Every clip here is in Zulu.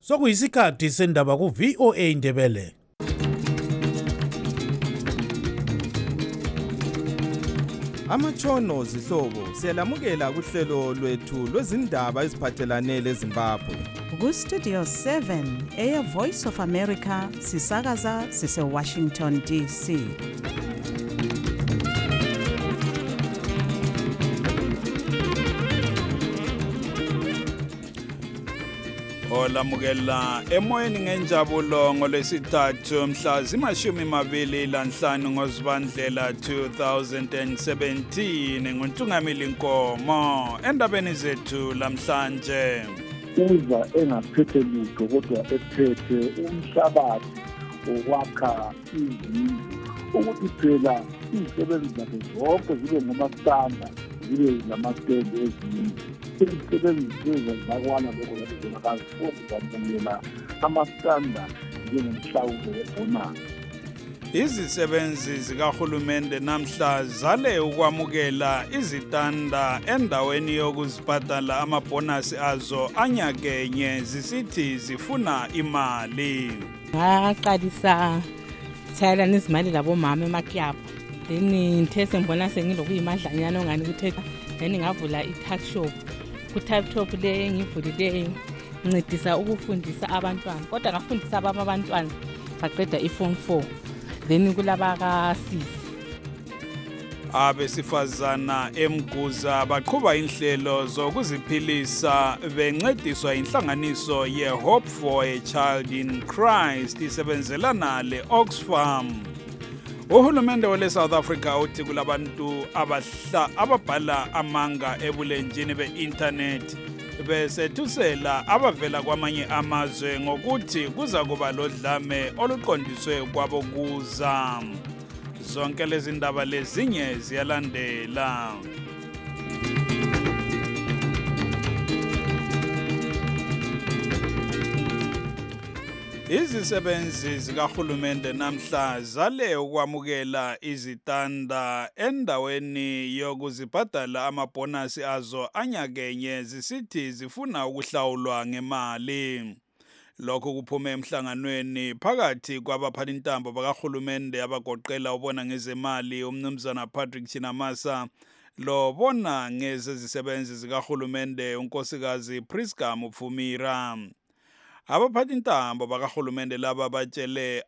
Sokuyisikhathi sendaba ku VOA Indebele. Amatshono zihlobo siyalamukela kuhlelo lwethu lwezindaba eziphathelane leZimbabwe. Ku Studio 7 Air Voice of America sisakaza sise Washington DC. Olamukela emoyeni ngenjabulo ngolwesithathu mhla zima-25 ngoZibandlela 2017 nguNtungamili Nkomo endabeni zethu lamhlanje. Uza engaphethe lutho kodwa ephethe umhlabathi okwakha izindlu ukuthi phela izisebenzi zakhe zonke zibe ngomastanda zibe lamastendi ezindlu. Izisebenzi zakwana lokho zazizonakazifuni zamukela amastanda njengomhlawulo webhonasi. Izisebenzi zikahulumende namhla zale ukwamukela izitanda endaweni yokuzibhadala amabhonasi azo anyakenye zisithi zifuna imali. Ngaqalisa thayelana izimali labomama emaklabhu. Then ngithe sengibona sengilokuyimadlanyana ongani kuthetha. Then ngavula i-tuck shop. Ku-tuck shop le engivulileyo ngincedisa ukufundisa abantwana. Kodwa ngafundisa abantwana baqeda i-form 4. Then kulaba kasisi. Abesifazana eMguza baqhuba inhlelo zokuziphilisa bencediswa inhlanganiso ye-Hope for a Child in Christ isebenzelana le-Oxfam. Uhulumende wale South Africa uthi kulabantu ababhala amanga ebulenjini be-internet besethusela abavela kwamanye amazwe ngokuthi kuza kuba lodlame oluqondiswe kwabo kuza. Zonke lezi ndaba lezinye ziyalandela. Izisebenzi zikahulumende namhla zale ukwamukela izitanda endaweni yokuzibhadala amabhonasi azo anyakenye zisithi zifuna ukuhlawulwa ngemali. Lokho kuphume emhlanganweni phakathi kwabaphathintambo bakahulumende abagoqela ubona ngezemali umnumzana Patrick Chinamasa lobona ngezezisebenzi zikahulumende unkosikazi Priska Mupfumira. Abaphathintambo bakahulumende laba batshele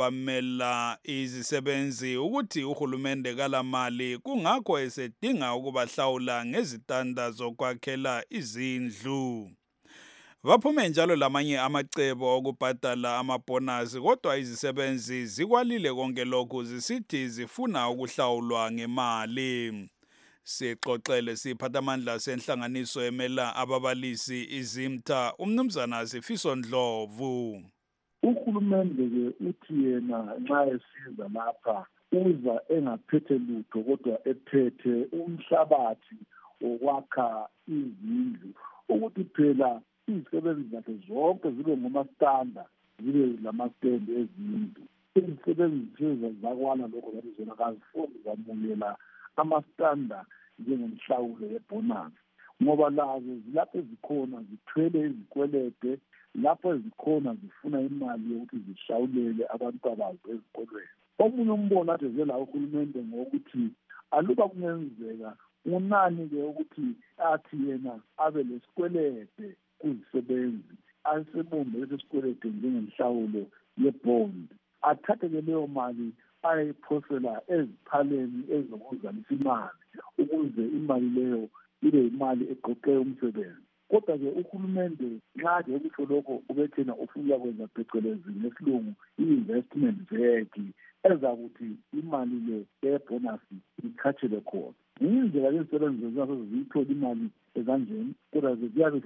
abamela izisebenzi ukuthi uhulumende kalamali kungakho esedinga ukubahlawula ngezitanda zokwakhela izindlu. Baphume njalo lamanye amacebo okubhadala amabhonasi kodwa izisebenzi zikwalile konke lokhu zisithi zifuna ukuhlawulwa ngemali. Sixoxele siphathamandla senhlanganiso emela ababalisi izimtha umnumzana Sifiso Ndlovu. Uhulumende ke uthi yena nxa esiza lapha uza engaphethe lutho kodwa ephethe umhlabathi okwakha izindlu ukuthi phela izisebenzi zakhe zonke zibe ngomastanda zibe lamastendi ezindlu. Izisebenzi zakwana lokho zazizonakazifuni zamukela amastanda njengomhlawulo webhonasi ngoba lazo zilapho ezikhona zithwele izikwelede lapho ezikhona zifuna imali yokuthi zihlawulele abantu abazo ezikolweni. Omunye umbono ade vela uhulumende ngokuthi aluba kungenzeka unani-ke ukuthi athi yena abe lesikwelede kuzisebenzi asebumbe leso sikwelede njengomhlawulo yebond athathe-ke leyo mali ayiphosela eziphaleni ezokuzalisa imali ukuze imali leyo ibe imali eqoqe umsebenzi. Kodwa-ke uhulumende nxa ke kusho lokho ubethena ufuna kwenza phecelezi ngesilungu i-investment vehicle ezakuthi imali le ebhonasi ikhathele khona. Indlela lezisebenzi zazo ziyithola imali ezanjeni kodwa ziyabe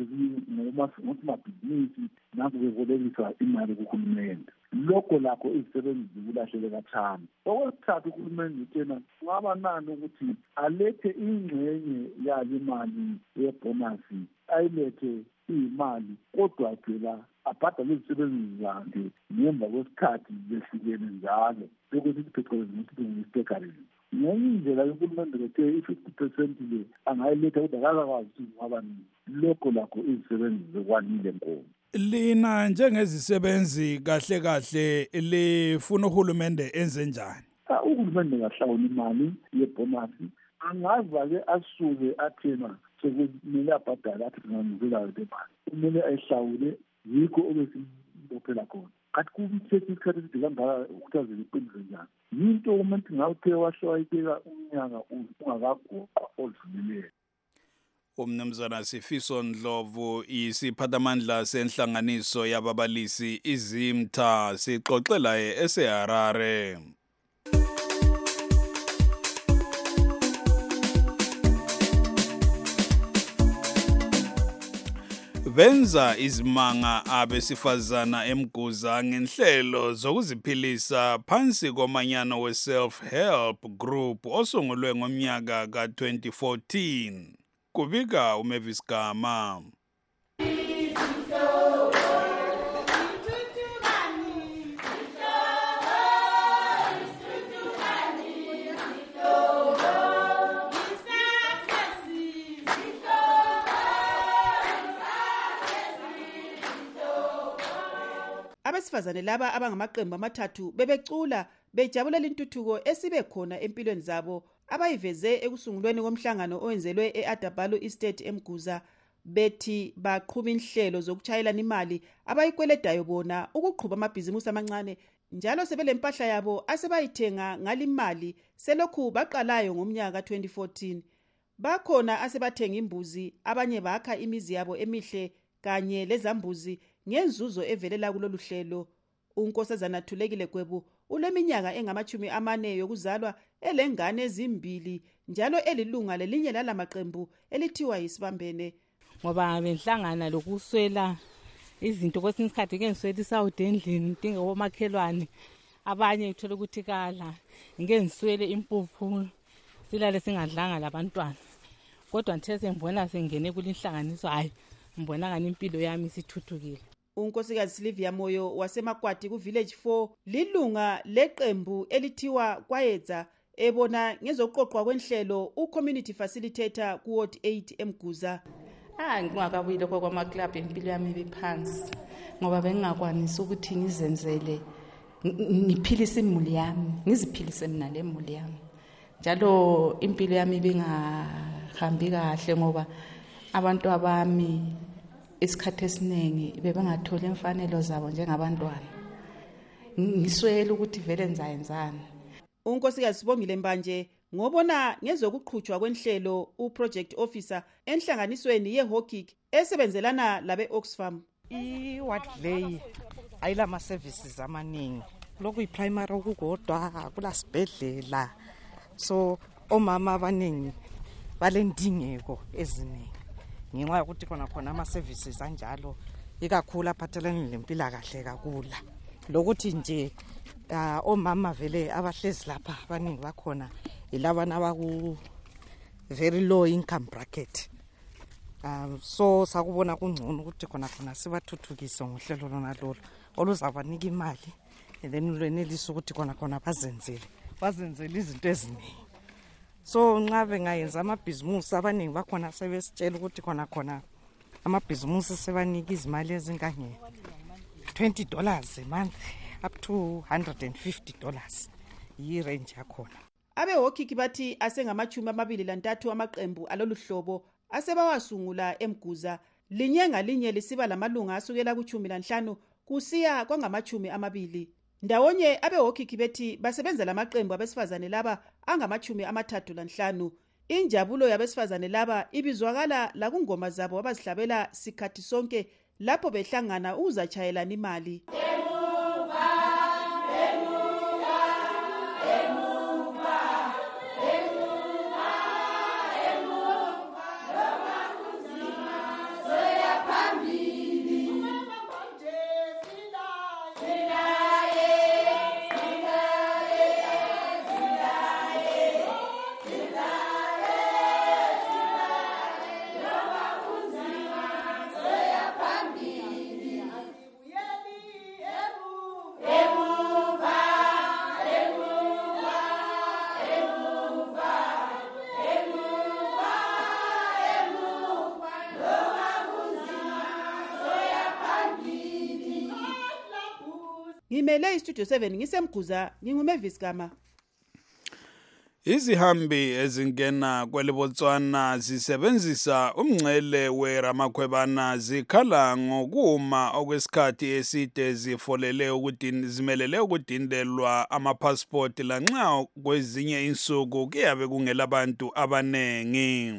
ngomabhizinisi nanku bebolekisa imali kuhulumende. Lokho lakho izisebenzi zikulahlele kathani. Okwesithathu uhulumende utshena kungaba nani ukuthi alethe ingxenye yale mali yebhonasi ayilethe iyimali kodwa phela abhadale izisebenzi zakhe ngemva kwesikhathi zehlukene njalo bekuthi phecelezi ngesilungu ngenye indlela yohulumende bethe i-50% le angayiletha kodwa akakwazi ukuthi ngaba nini. Lokho lakho izisebenzi zokwanile Nkomo. Lina njengezisebenzi kahle kahle lifuna uhulumende enze njani? Uhulumende ngahlawula imali yebonasi angaza-ke asuke athena sekumele abhadale athi ngamukelayo le mali kumele ayihlawule yikho obesimbophela khona kanti kumthetho isikhathi eside kangaka ukuthi aze liqinise njani yinto umuntu ngawuthe wahlawayikela umnyaka ungakagoqwa odlulileyo. Umnumzana Sifiso Ndlovu isiphathamandla senhlanganiso yababalisi izimtha sixoxela eseHarare. Benza izimanga abesifazana eMguza ngenhlelo zokuziphilisa phansi komanyano we-self-help group osungulwe ngomnyaka ka-2014. Kubika uMavis Gama. Abesifazane laba abangamaqembu amathathu bebecula bejabulela intuthuko esibe khona empilweni zabo abayiveze ekusungulweni komhlangano owenzelwe eAdabalo Estate eMguza bethi baqhuba inhlelo zokutshayelana imali abayikweledayo bona ukuqhuba amabhizimusi amancane njalo sebelempahla yabo asebayithenga ngalimali selokhu baqalayo ngomnyaka 2014 bakhona asebathenga imbuzi abanye bakha imizi yabo emihle kanye lezambuzi ngenzuzo evelela kulolu hlelo. uNkosazana Thulekile Gwebu uleminyaka engama-40 yokuzalwa elengane ezimbili njalo elilunga lelinye lalamaqembu elithiwa yisibambene. Ngoba benhlangana lokuswela izinto kwesinye isikhathi ke ngiswela isawude endlini ngidinga omakhelwane abanye ngithola ukuthi kala ngeke ngiswele impuphu silale singadlanga labantwana kodwa ngithe sengibona sengene kulinhlanganiso hayi ngibona ngani impilo yami isithuthukile. uNkosikazi Silvia Moyo wasemakwati ku Village 4 lilunga leqembu elithiwa Kwayedza ebona ngezoqoqwa kwenhlelo uCommunity Facilitator ku Ward 8 eMguza. Ngingakabuyile kwama club impilo yami ibiphansi ngoba bengingakwanisa ukuthi ngizenzele ngiphilise imuli yami ngiziphilise mina lemuli yami njalo impilo yami bengahambi kahle ngoba abantu abami isikhathi esiningi bebengathola imfanelo zabo njengabantwana ngiswele ukuthi vele nzayenzana. uNkosikazi Sibongile Mbanje ngobona ngezokuqhutshwa kwenhlelo uProject Officer enhlanganisweni yeHockey esebenzelana labe Oxfam. iWardley ayilama services amaningi lokhu iprimary okukodwa kulasibhedlela so omama abaningi balendingeko eziningi ngenxa yokuthi khona ama-services anjalo ikakhulu aphathelene lempilakahle kakula lokuthi nje omama vele abahlezi lapha abaningi bakhona ilabana abaku very low income bracket so sakubona kungcono ukuthi khona sibathuthukise ngohlelo lona lolo oluzabanika imali then lwenelisa ukuthi khona bazenzele izinto eziningi. So nxa bengayenza amabhizimusi abaningi bakhona sebesitshela ukuthi khona amabhizimusi sebanika izimali ezingange $20 a month up to $150 yi-range yakhona. Abehockey bathi asengama-23 amaqembu alolu hlobo asebawasungula eMguza linye ngalinye lisiba lamalunga asukela ku-15 kusiya kwangama-20. Ndawonye abehockey bethi basebenza lamaqembu abesifazane laba angama-35. Injabulo yabesifazane laba ibizwakala lakungoma zabo abazihlabela sikhathi sonke lapho behlangana ukuzatshayelana imali. ngimele istudio 7 ngisemguza nginguMavis Gama. Izihambi ezingena kweleBotswana zisebenzisa umngcele weRamakhwebana zikhala ngokuma okwesikhathi eside zimelele ukudindelwa amapassport lanxa kwezinye insuku kuyabe kungelabantu abanengi.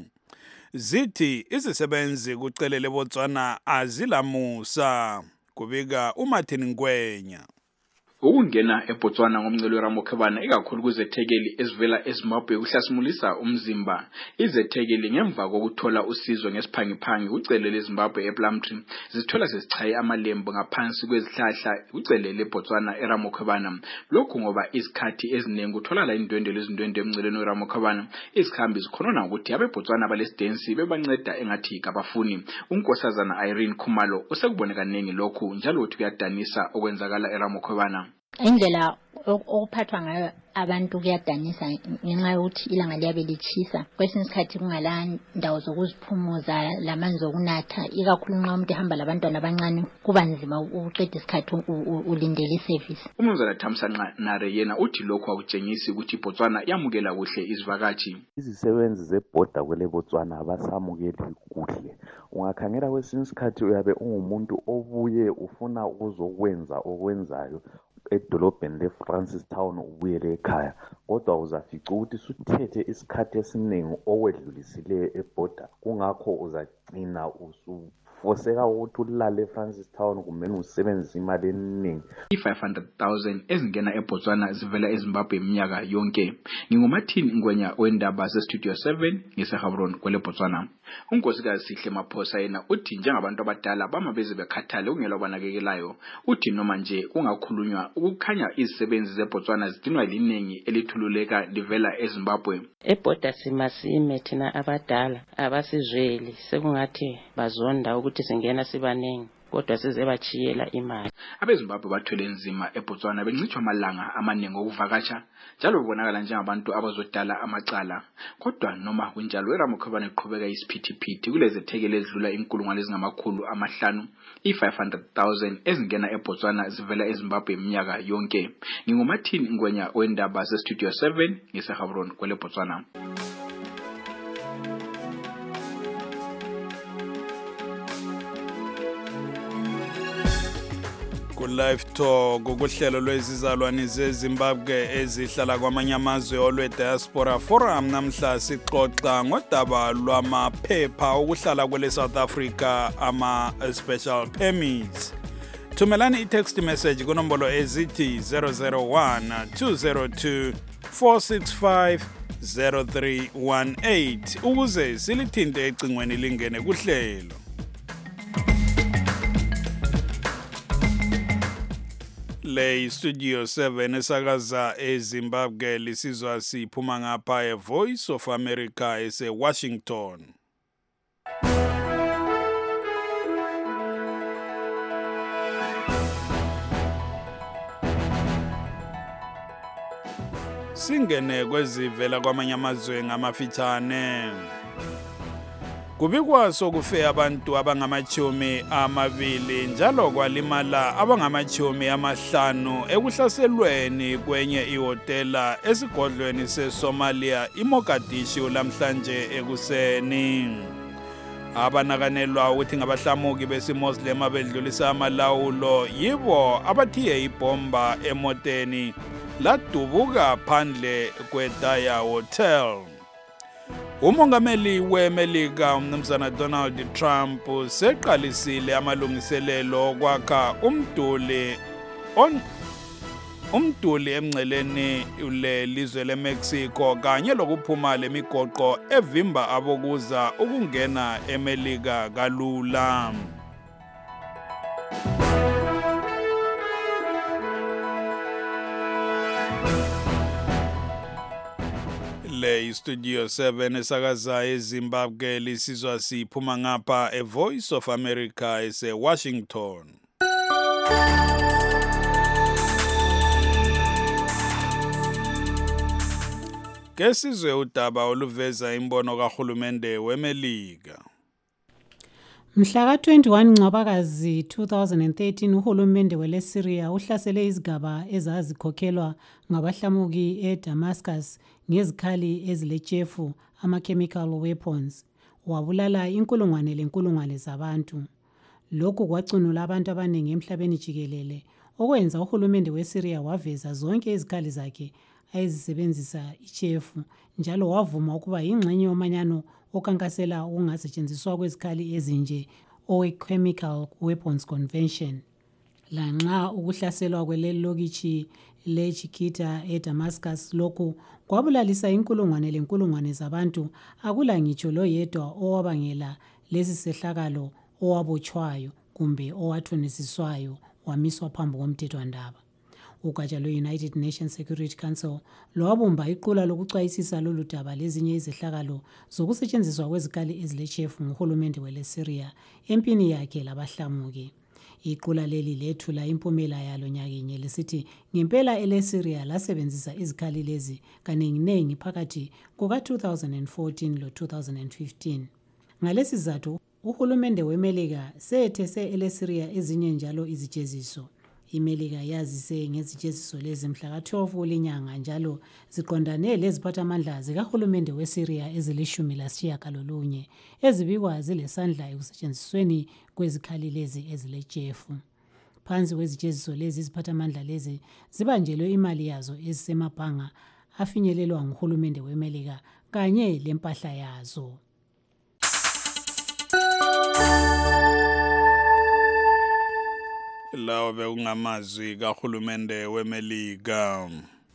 Zithi izisebenzi kucele leBotswana azilamusa, kubika uMartin Ngwenya. Ukungena eBotswana ngomngcele weRamakhwebana ikakhulu kuzethekeli ezivela eZimbabwe kuhlasimulisa umzimba. Izethekeli ngemva kokuthola usizo ngesiphangiphangi kucele leZimbabwe ePlumtree zithola sesichaye amalembu ngaphansi kwezihlahla kucele leBotswana eRamakhwebana. Lokhu ngoba izikhathi eziningi kuthola la indwendwe lezindwendwe emngceleni weRamakhwebana izikhambi zikhonona ukuthi abeBotswana balesidensi bebanceda engathi kabafuni. Unkosazana Irene Khumalo usekuboneka kaningi lokhu njalo uthi kuyadanisa okwenzakala eRamakhwebana. Indlela okuphathwa ngayo abantu kuyadanisa ngenxa yokuthi ilanga liyabe litshisa. Kwesinye isikhathi kungala ndawo zokuziphumuza lamanzi okunatha, ikakhulu nxa umuntu ehamba labantwana abancane kuba nzima ukuqeda isikhathi ulindele iservice. Umnumzana Thamsanqa Nare yena uthi lokhu akutshengisi ukuthi iBotswana yamukela kuhle izivakashi. Izisebenzi zebhoda kweleBotswana abasamukeli kuhle. Ungakhangela kwesinye isikhathi uyabe ungumuntu obuye ufuna ukuzokwenza okwenzayo edolobheni leFrancistown ubuyele ekhaya, kodwa uzafica ukuthi suthethe isikhathi esiningi okwedlulisileyo ebhoda, kungakho uzagcina usufoseka ukuthi ulale eFrancistown kumele usebenzise imali eningi. 500,000 ezingena eBotswana zivela eZimbabwe iminyaka yonke. NginguMartin Ngwenya wendaba zeStudio 7 ngeseGaborone kweleBotswana. Unkosikazi Sihle Maphosa yena uthi njengabantu abadala bama beze bekhathale ungela banakekelayo, uthi noma nje kungakhulunywa ukukhanya izisebenzi zeBotswana zidinwa liningi elithululeka livela eZimbabwe. Ebhoda simasime thina abadala abasizweli sekungathi bazonda ukuthi singena sibanengi, kodwa size bachiyela imali. AbeZimbabwe bathwele nzima eBotswana bencithwa amalanga amaningi okuvakasha njalo bebonakala njengabantu abazodala amacala. Kodwa noma kunjalo iRamakhwebana iqhubeka isiphithiphithi kulezi thekele ezidlula 500,000 i500,000 ezingena eBotswana zivela eZimbabwe iminyaka yonke. NginguMartin Ngwenya wendaba zeStudio 7 ngeseGaborone kweleBotswana. Live Talk ukuhlelo lwezizalwane zeZimbabwe ezihlala kwamanye amazwe olwe-Diaspora Forum. Namhla sixoxa ngodaba lwamaphepha okuhlala kwele South Africa ama-special permits. Thumelani i-text message kunombolo ezithi 001-202-465-0318 ukuze silithinte ecingweni lingene kuhlelo. Le Studio 7 esakaza eZimbabwe lisizwa siphuma ngapha eVoice of America eseWashington. Singene kwezivela kwamanye amazwe ngamafitshane. Kubikwa sokufe abantu abangama-20 njalo kwalimala abangama-50 ekuhlaselweni kwenye ihotela esigodlweni seSomalia iMogadishu lamhlanje ekuseni. Abanakanelwa ukuthi ngabahlamuki besiMuslim abedlulisa amalawulo yibo abathiye ibomba emoteni ladubuka phandle kweDaya Hotel. Umongameli weMelika umnumzana Donald Trump seqalisile amalungiselelo okwakha umduli emngceleni lelizwe leMexico kanye lokuphuma lemigoqo evimba abokuza ukungena eMelika kalula. Le Studio 7 esakaza eZimbabwe lisizwa siphuma ngapha eVoice of America eseWashington. Kesizwe udaba oluveza imbono kahulumende weMelika. Mhla ka-21 Ncwabakazi 2013 uhulumende weleSyria uhlasele izigaba ezazikhokhelwa ngabahlamuki eDamascus ngezikhali eziletshefu ama-chemical weapons. Wabulala inkulungwane zabantu. Lokhu kwacunula abantu abaningi emhlabeni jikelele, okwenza uhulumende weSyria waveza zonke izikhali zakhe ayezisebenzisa ichefu, njalo wavuma ukuba yingxenye yomanyano okankasela ukungasetshenziswa kwezikhali ezinje owe-Chemical Weapons Convention. Lanxa ukuhlaselwa kweleli lokitshi leChikita eDamascus lokhu kwabulalisa inkulungwane zabantu, akula ngitsho loyedwa owabangela lesi sehlakalo owabotshwayo kumbe owathonisiswayo wamiswa phambi komthethwandaba. Ugatsha lwe-United Nations Security Council lwabumba iqula lokucwayisisa lolu daba lezinye izehlakalo zokusetshenziswa kwezikhali ezilechefu nguhulumende weleSyria empini yakhe labahlamuki. Iqula leli lethula impumela yalo nyakinye lisithi ngempela eleSyria lasebenzisa izikhali lezi kaninginengi phakathi kuka-2014 lo-2015. Ngalesi sizathu uhulumende weMelika seyethese eleSyria ezinye njalo izijeziso. IMelika yazise ngezijeziso lezi mhla ka-12 kulinyanga njalo ziqondane leziphathamandla zikahulumende weSyria ezili-19 ezibikwa zilesandla ekusetshenzisweni kwezikhali lezi ezilechefu. Phansi kwezijeziso lezi iziphathamandla lezi zibanjelwe imali yazo ezisemabhanga afinyelelwa nguhulumende weMelika kanye lempahla yazo. Lawo bekungamazwi kahulumende weMelika.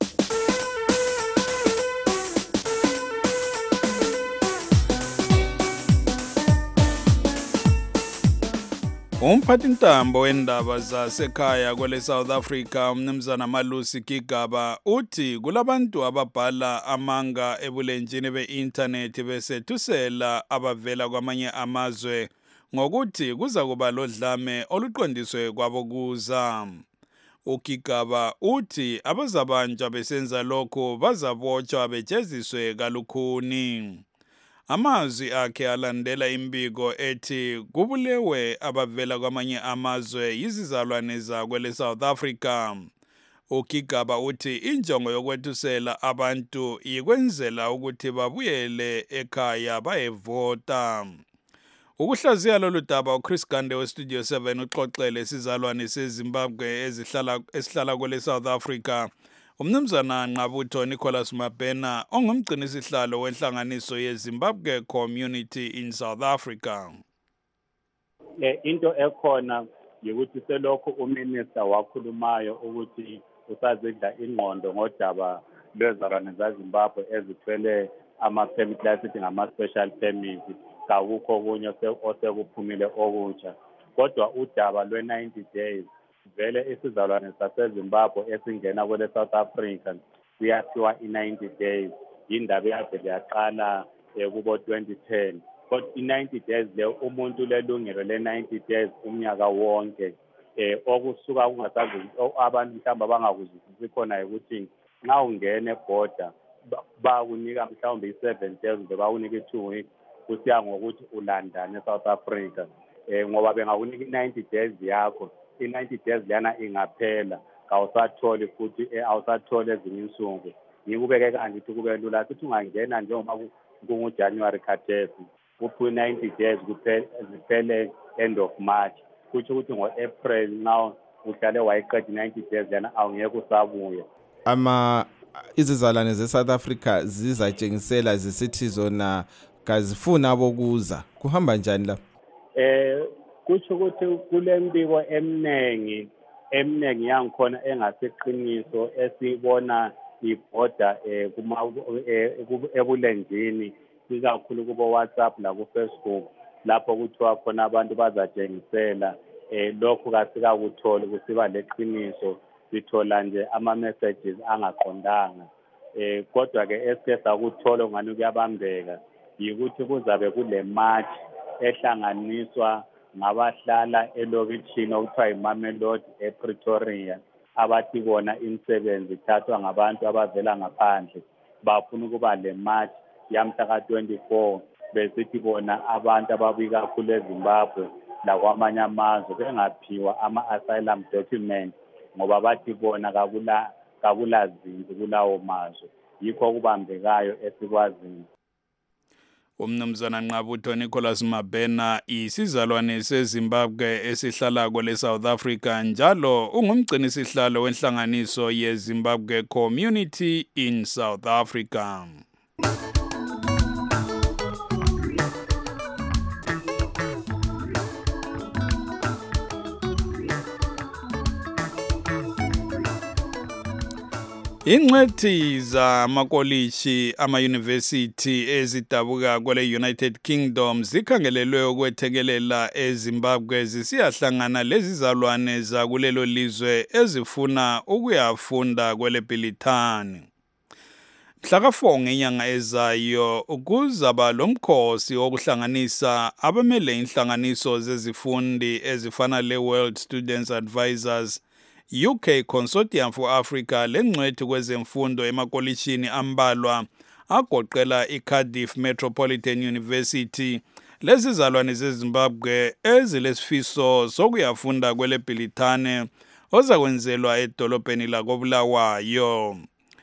Umphathintambo wendaba zasekhaya kwele South Africa umnumzana Malusi Gigaba uthi kulabantu ababhala amanga ebulenjini be-internet besethusela abavela kwamanye amazwe ngokuthi kuza kuba lodlame oluqondiswe kwabokuza. uGigaba uthi abazabanjwa besenza lokho bazabotshwa bejeziswe kalukhuni. Amazwi akhe alandela imbiko ethi kubulewe abavela kwamanye amazwe yizizalwane zakwele South Africa. uGigaba uthi injongo yokwethusela abantu ikwenzela ukuthi babuyele ekhaya bayevota. Ukuhlaziya lolu daba uChris Gande weStudio 7 uxoxele isizalwane seZimbabwe esihlala kwele South Africa umnumzana Nqabutho Nicholas Mabhena ongumgcinisihlalo wenhlanganiso yeZimbabwe Community in South Africa. Into ekhona ukuthi selokhu uminister wakhulumayo ukuthi usazidla ingqondo ngodaba lwezalwane zaZimbabwe ezithwele ama-permit lasithi ngama-special permit, kakukho okunye osekuphumile okutsha. Kodwa udaba lwe-90 days vele isizalwane saseZimbabwe esingena kwele South Africa siyaphiwa i-90 days. Yindaba eyavele yaqala kubo 2010. Kodwa i-90 days le umuntu lelungelo le-90 days umnyaka wonke. Okusuka kungasazi abantu mhlawumbe abangakuzwisisi khona ukuthi nxa ungena eborder bakunika mhlawumbe i-7 days kumbe bakunika i-2 weeks kusiya ngokuthi ulandane eSouth Africa. Ngoba bengakunika i-90 days yakho, i-90 days lana ingaphela kawusatholi futhi awusatholi ezinye insuku. Ngikubeke kanje ukuthi kube lula sithi ungangena njengoba kunguJanuary khathesi uphiwe 90 days ziphele end of March. Kutsho ukuthi ngo-April now uhlale wayiqeda 90 days lana awungeke usabuya. Izizalwane ze-South Africa zizatshengisela zisithi zona kazifuna abokuza. Kuhamba njani la? Kutsho ukuthi kule mbiko eminingi yangikhona engaseqiniso esibona ibhoda ebulenjini ikakhulu kubo WhatsApp la ku Facebook lapho kuthiwa khona abantu bazatshengisela lokhu kasikakutholi kusiba leqiniso sithola nje ama-messages angaqondanga. Kodwa ke esike sakuthola ngani kuyabambeka yikuthi kuzabe kule march ehlanganiswa ngabahlala elokitshini okuthiwa yiMamelodi ePretoria abathi bona imisebenzi ithathwa ngabantu abavela ngaphandle bafuna ukuba le march yamhla ka-24 besithi bona abantu ababuya kakhulu eZimbabwe lakwamanye amazwe bengaphiwa ama-asylum documents ngoba bathi bona kakulazinto kulawo mazwe. Yikho okubambekayo esikwazini. Umnumzana Nqabutho Nicholas Mabena isizalwane seZimbabwe esihlala kwele South Africa njalo ungumgcini sihlalo wenhlanganiso yeZimbabwe Community in South Africa. Ingcwethi zamakolishi ama-university ezidabuka kwele United Kingdom zikhangelelwe ukwethekelela eZimbabwe zisiyahlangana lezizalwane zakulelo lizwe ezifuna ukuyafunda kwele Bhilithani. Mhla ka-4 ngenyanga ezayo kuzaba lomkhosi wokuhlanganisa abamele inhlanganiso zezifundi ezifana le-World Students Advisors, UK Consortium for Africa lengcwethi kwezemfundo emakolishini ambalwa agoqela iCardiff Metropolitan University lezizalwane zeZimbabwe ezilesifiso sokuyafunda kwele Bhilithane ozakwenzelwa edolobheni lakoBulawayo.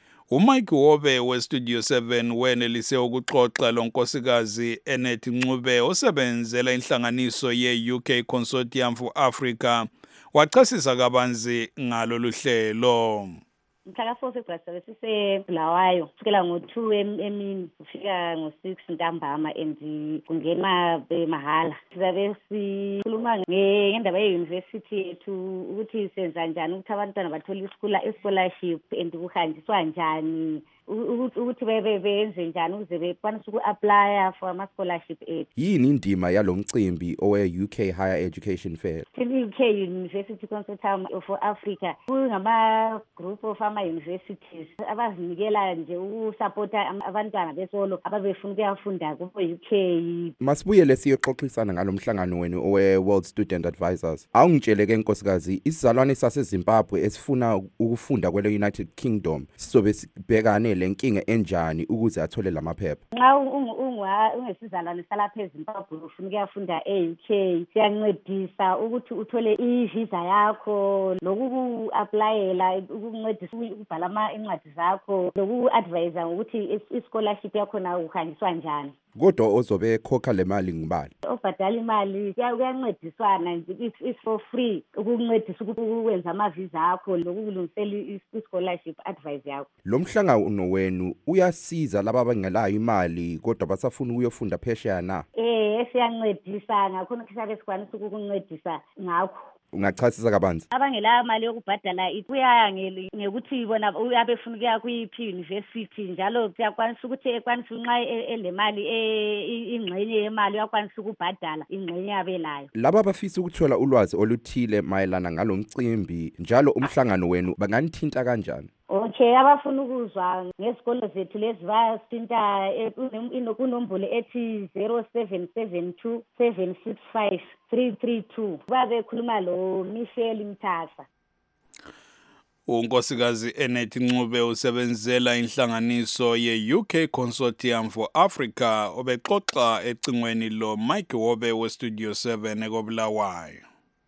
uMike Wobe weStudio 7 wenelise ukuxoxa lonkosikazi Enet Ncube osebenzela inhlanganiso ye-UK Consortium for Africa wachasisa kabanzi ngalo luhlelo. Mhla ka-4 February sisebulawayo kusukela ngo-2 emini kufika ngo-6 ntambama and kungenwa mahala. Sizabe sikhuluma ngendaba ye-university yethu ukuthi senza njani ukuthi abantwana bathole i-scholarship and kuhanjiswa njani ukuthi benze njani ukuze bekwanise uku-aplya for ama-scholarship ethu. Yini indima yalo mcimbi owe-UK Higher Education Fair? I-UK University Consortium for Africa kungama-group of ama-universities abazinikela nje ukusapota abantwana besolo ababefuna ukuyafunda ku-UK. Masibuyele siyoxoxisana ngalo mhlangano wenu owe-World Student Advisors. Awungitshele-ke nkosikazi, isizalwane saseZimbabwe esifuna ukufunda kwele United Kingdom sizobe sibhekane lenkinga enjani ukuze athole lamaphepha? Nxa ungesizalwane salapha eZimbabwe ufuna ukuyafunda e-UK siyancedisa ukuthi uthole i-visa yakho lokuku-aplayela ukuncedisa ukubhala incwadi zakho loku-advise ukuthi i-scholarship yakho na uhanjiswa njani. Kodwa ozobe ekhokha le mali ngibali? Obhadala imali kuyancediswana nje, it's for free ukuncedisa ukwenza ama-visa akho lokulungisela i-scholarship advice yakho. Lo mhlangano wenu uyasiza laba abangelayo imali kodwa basafuna ukuyofunda phesheya na? Siyancedisa ngakho sisabe sikwanisa ukukuncedisa ngakho. Ungachasisa kabanzi? Abangela imali yokubhadala kuya ngekuthi bona uyabefuna ukuya kuyiphi university njalo siyakwanisa ukuthi ekwanisa nxa elemali ingxenye yemali uyakwanisa ukubhadala ingxenye yabelayo. Laba abafisa ukuthola ulwazi oluthile mayelana ngalo mcimbi njalo umhlangano wenu banganithinta kanjani? Okay, abafuna ukuzwa ngezikolo zethu lezi basinta kunombolo ethi 0772 765 332 babekhuluma lo Michelle Mthasa. Unkosikazi Enet Ncube usebenzela inhlanganiso ye-UK Consortium for Africa obexoxa ecingweni lo Mike Wobe weStudio 7 ekobulawayo.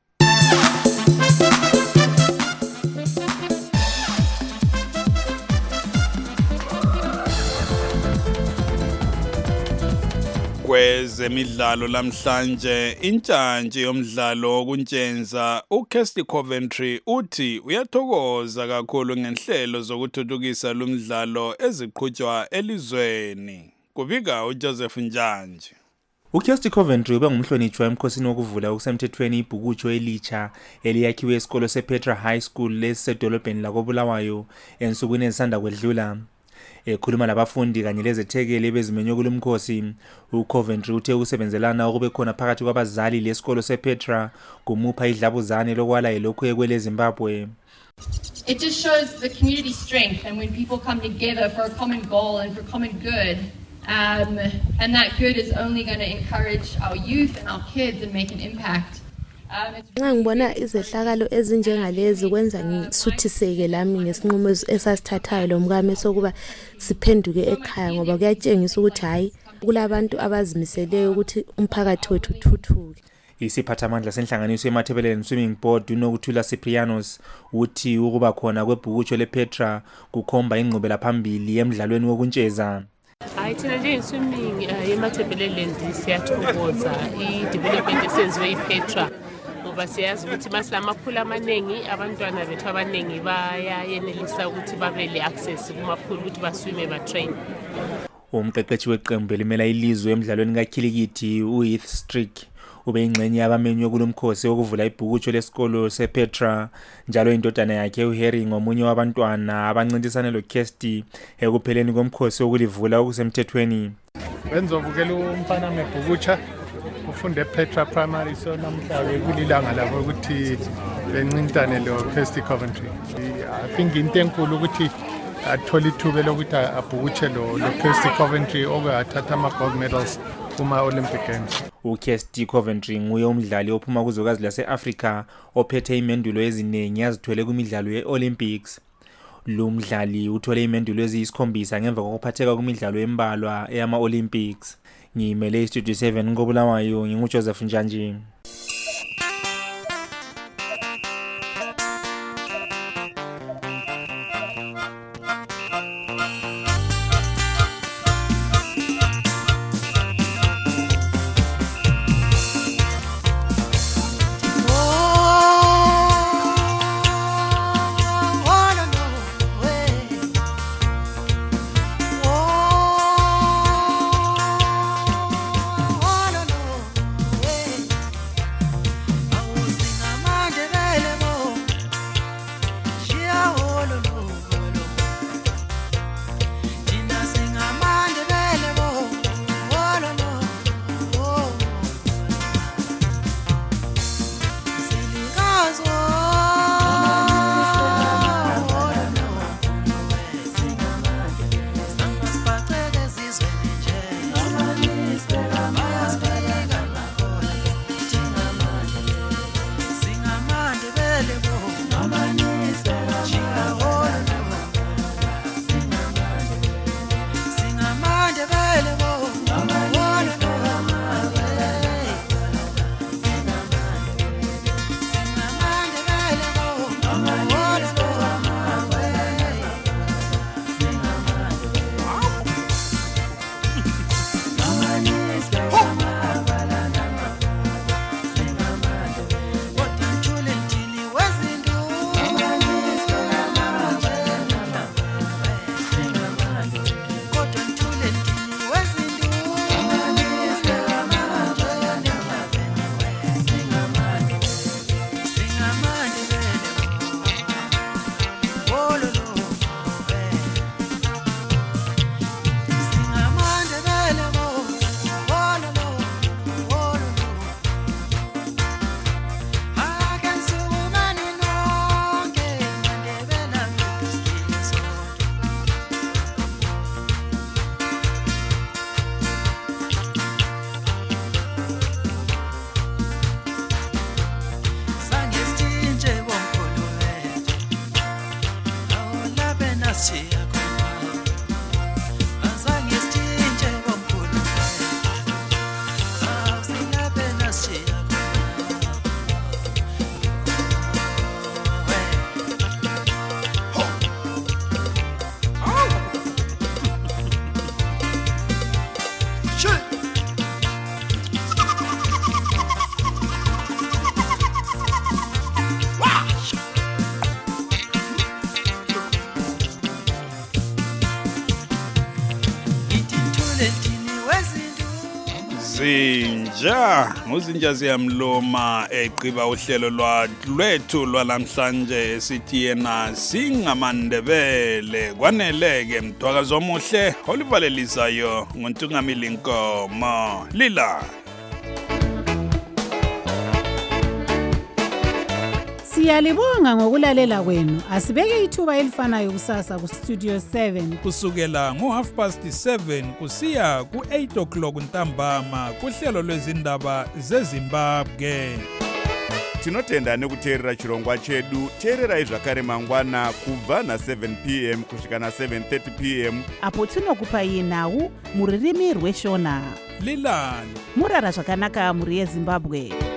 Kwezemidlalo lamhlanje intshantshi yomdlalo wokuntshenza uKirsty Coventry uthi uyathokoza kakhulu ngenhlelo zokuthuthukisa lumdlalo eziqhutshwa elizweni. Kubika uJoseph Njanje. uKirsty Coventry ube ngumhlonitshwa emkhosini wokuvula okusemthethweni ibhukutsho elitsha eliyakhiwe esikolo sePetra High School lesedolobheni lakoBulawayo ensukwini ezisanda kwedlula. Ekhuluma labafundi kanye lezethekeli bezimenywe kulomkhosi, uCoventry uthe ukusebenzelana okube khona phakathi kwabazali lesikolo sePetra kumupha idlabuzane lokwala elokhu ekwele Zimbabwe. It just shows the community strength and when people come together for a common goal and for common good. And that good is only going to encourage our youth and our kids and make an impact. Nxa ngibona izehlakalo ezinjengalezi kwenza ngisuthiseke lami ngesinqumo esasithathayo lomkami sokuba siphenduke ekhaya ngoba kuyatshengisa ukuthi hayi kulabantu abazimiseleyo ukuthi umphakathi wethu uthuthuke. Isiphathamandla senhlanganiso yeMathebeleni Swimming Board uNokuthula Cyprianos uthi ukuba khona kwebhukutsho lePetra kukhomba ingqubela phambili emidlalweni wokuntsheza. Thina njengeswimming yeMathebeleni siyathokoza i-development esenziwe iPetra ngoba siyazi ukuthi masilamaphula amaningi abantwana bethu abaningi bayayenelisa ukuthi babe le-access kumaphula ukuthi baswime batrain. Umqeqeshi weqembu elimela ilizwe emidlalweni kaKhilikithi uHeath Strick ube ingxenye yabamenywe kulomkhosi wokuvula ibhukutsho lesikolo sePetra njalo indodana yakhe uHarry ngomunye wabantwana abancintisana loKirsty ekupheleni komkhosi wokulivula okusemthethweni. Benzovukela umfana mebhukutsha ufunde ePetra Primary so namhla kulilanga labo ukuthi bencintane loKirsty Coventry. I think into enkulu ukuthi athola ithuba lokuthi abhukutshe loKirsty Coventry okathatha ama-gold medals kuma-Olympic Games. uKirsty Coventry nguye umdlali ophuma kuzwekazi lase-Afrika ophethe imendulo eziningi yazithwele kwimidlalo ye-Olympics. Lo mdlali uthole imendulo eziyisi-7 ngemva kokuphatheka kwimidlalo embalwa eyama-Olympics. Ngimele iStudio 7 ngobulawayo nginguJoseph Njanji. Zinja nguzinja ziyamloma eqiba uhlelo lwethu lwalamhlanje esithi yena singamandebele kwaneleke mthwakazi omuhle olivalelisayo nguntungamili Nkomo lila. Siyalibonga ngokulalela kwenu. Asibeke ithuba elifanayo kusasa ku Studio 7 kusukela ngo7:30 kusiya ku8 o'clock ntambama kuhlelo lwezindaba zeZimbabwe. tinotenda nekuteerera chirongwa chedu. Teererai zvakare mangwana kubva na7 p.m. kusvika na7:30 p.m. apo tinokupai nhau muririmi rweshona. Lilani murara zvakanaka muri yeZimbabwe.